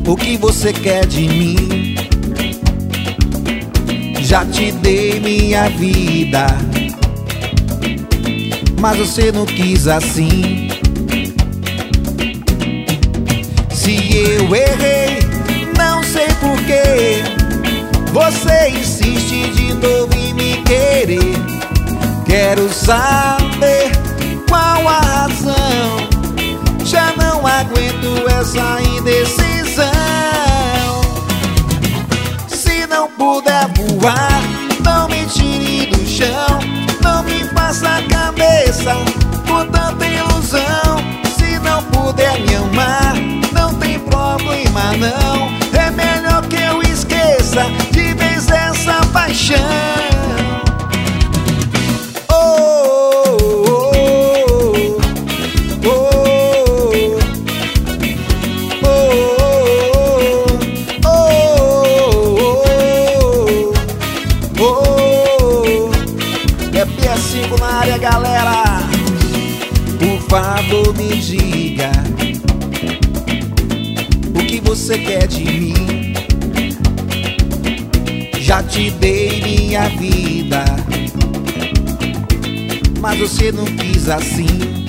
O que você quer de mim? Já te dei minha vida, mas você não quis assim. Se eu errei, não sei porquê, você insiste de novo em me querer. Quero saber qual a razão, já não aguento essa indecisão. Se não puder voar, não me tire do chão, não me faça a cabeça com tanta ilusão. Se não puder me amar, não tem problema não, é melhor que eu esqueça de vez essa paixão. É PS5 na área, galera. Por favor, me diga o que você quer de mim. Já te dei minha vida, mas você não quis assim.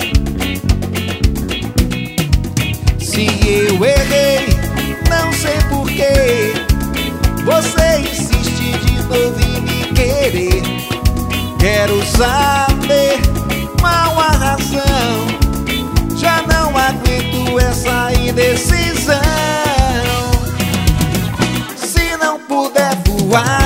Se eu errei, não sei porquê, você insiste de novo em me querer. Quero saber qual a razão, já não aguento essa indecisão. Se não puder voar,